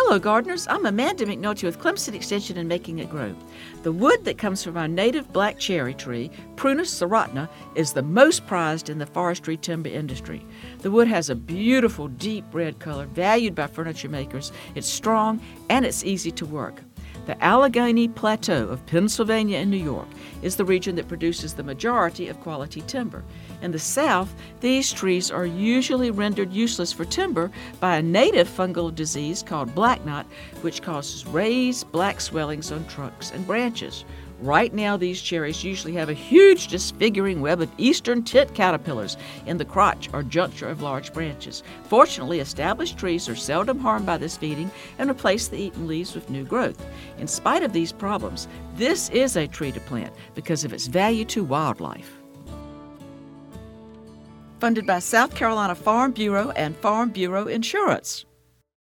Hello, gardeners. I'm Amanda McNulty with Clemson Extension and Making It Grow. The wood that comes from our native black cherry tree, Prunus serratna, is the most prized in the forestry timber industry. The wood has a beautiful, deep red color, valued by furniture makers. It's strong and it's easy to work. The Allegheny Plateau of Pennsylvania and New York is the region that produces the majority of quality timber. In the South, these trees are usually rendered useless for timber by a native fungal disease called black knot, which causes raised black swellings on trunks and branches. Right now, these cherries usually have a huge disfiguring web of eastern tit caterpillars in the crotch or juncture of large branches. Fortunately, established trees are seldom harmed by this feeding and replace the eaten leaves with new growth. In spite of these problems, this is a tree to plant because of its value to wildlife. Funded by South Carolina Farm Bureau and Farm Bureau Insurance.